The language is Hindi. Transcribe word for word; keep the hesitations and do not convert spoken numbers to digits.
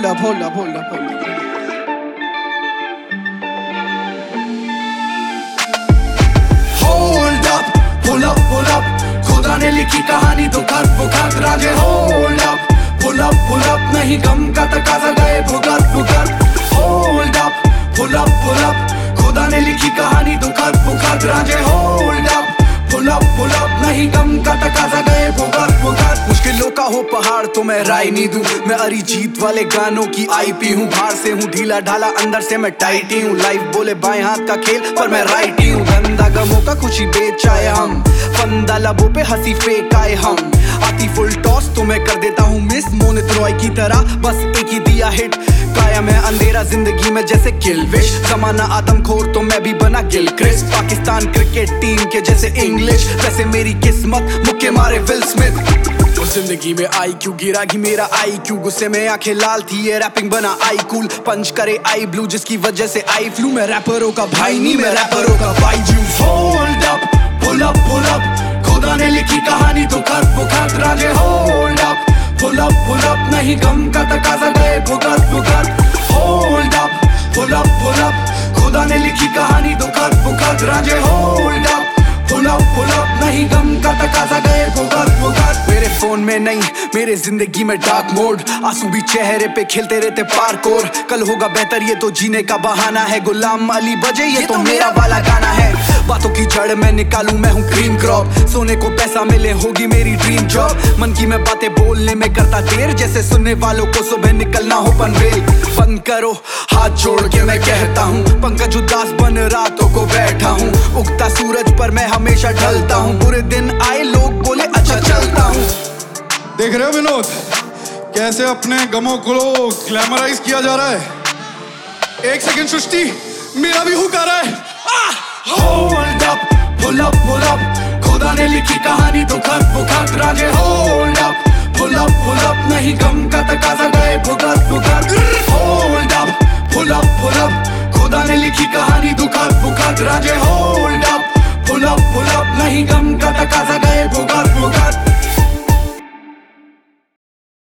hold up, hold up, hold up, hold up. Hold up, pull up, pull up. खुदा ने लिखी कहानी तो कर भुगत राजे. Hold up, pull up, pull up. नहीं गम का तकाजा गए भुगत भुगत. Hold up, pull up, pull up. खुदा ने लिखी कहानी तो कर भुगत राजे. Hold up, pull up, pull up. नहीं गम का तकाजा गए भुगत भुगत. मुश्किलों का हो पहाड़ तो मैं राय नहीं दूं. मैं अरिजीत वाले गानों की आईपी हूँ. बाहर से हूँ ढीला ढाला, अंदर से मैं टाइटी हूँ. लाइफ बोले बाएं हाथ का खेल पर मैं राइटी हूँ. गंदा गमों का खुशी बेच आए हम, फंदा लबों पे हंसी फेंक आए हम. आती फुल टॉस तो मैं कर देता हूँ मिस, मोनित रॉय की तरह बस एक ही दिया हिट. कायम है अंधेरा जिंदगी में जैसे किलविश. जमाना आदमखोर तो मैं भी बना गिलक्रिस्ट. पाकिस्तान क्रिकेट टीम के जैसे इंग्लिश, वैसे मेरी किस्मत मुक्के मारे विल स्मिथ. और जिंदगी में आई क्यों गिरा कि मेरा आई क्यों. गुस्से में आंखें लाल थी, ये रैपिंग बना आई कूल. पंच करे आई ब्लू जिसकी वजह से आई फ्लू. मैं रैपरों का भाई नहीं, मैं रैपरों का भाई जू. Hold up, pull up, pull up. खुदा ने लिखी कहानी तो कर भुगत राजे. Hold up, pull up, pull up. नहीं गम का तकाजा गए भुगत भुगत. Hold up, pull up, pull up. खुदा ने लिखी कहानी तो कर भुगत राजे. Hold up, pull up, pull up. नहीं गम का तकाजा गए भुगत भुगत. मेरे फोन में नहीं, मेरे जिंदगी में डार्क मोड. आंसू भी चेहरे पे खेलते रहते पार्कोर. कल होगा बेहतर ये तो जीने का बहाना है. गुलाम अली बजे ये तो मेरा वाला गाना है. बातों की जड़ मैं निकालूं, मैं हूँ ग्रीन क्रॉप. सोने को पैसा मिले होगी मेरी ड्रीम जॉब. मन की मैं बातें बोलने में करता देर, जैसे सुनने वालों को सुबह निकलना हो पनवेल. बंद करो हाथ जोड़ के मैं कहता हूँ, पंकज उदास बन रातों को बैठा हूँ. उगता सूरज पर मैं हमेशा ढलता हूँ. बुरे दिन आए लोग बोले अच्छा चलता हूँ. देख रहे हो विनोद कैसे अपने गमों को ग्लैमराइज किया जा रहा है. एक सेकंड सृष्टि, मेरा भी हुक आ रहा है. Hold up, pull up, pull up. खुदा ने लिखी कहानी तो कर भुगत राजे. Hold up, pull up, pull up. नहीं गम का तकाजा गए भुगत भुगत. Hold up, pull up, pull up. खुदा ने लिखी कहानी तो कर भुगत राजे.